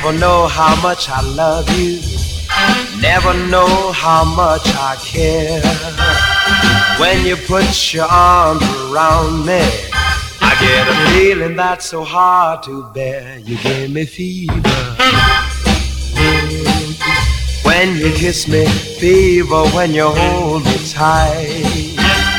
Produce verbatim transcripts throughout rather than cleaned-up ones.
Never know how much I love you. Never know how much I care. When you put your arms around me, I get a feeling that's so hard to bear. You give me fever when you kiss me, fever when you hold me tight,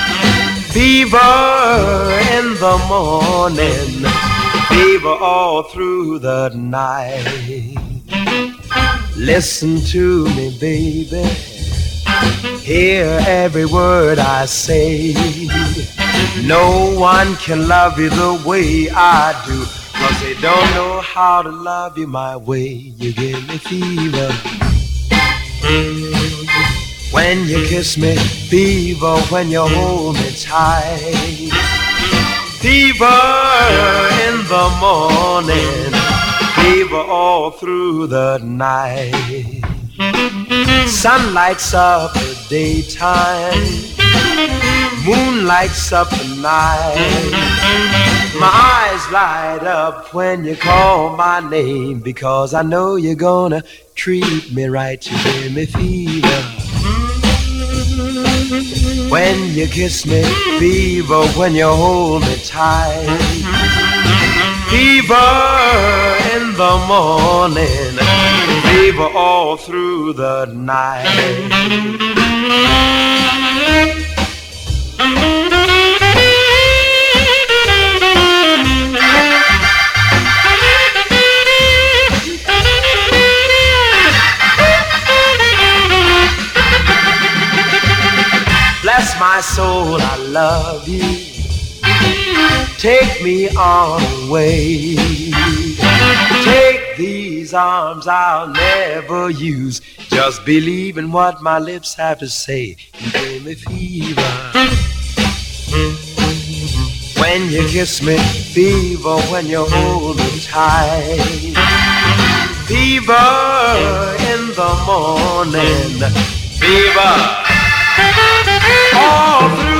fever in the morning, fever all through the night. Listen to me, baby, hear every word I say. No one can love you the way I do, 'cause they don't know how to love you my way. You give me fever when you kiss me, fever when you hold me tight, fever in the morning, fever all through the night. Sun lights up the daytime, moon lights up the night. My eyes light up when you call my name, because I know you're gonna treat me right. You give me fever when you kiss me, fever when you hold me tight, fever in the morning, fever all through the night. Bless my soul, I love you. Take me on away. Take these arms I'll never use. Just believe in what my lips have to say. You give me fever when you kiss me, fever when you hold me tight, fever in the morning, fever all through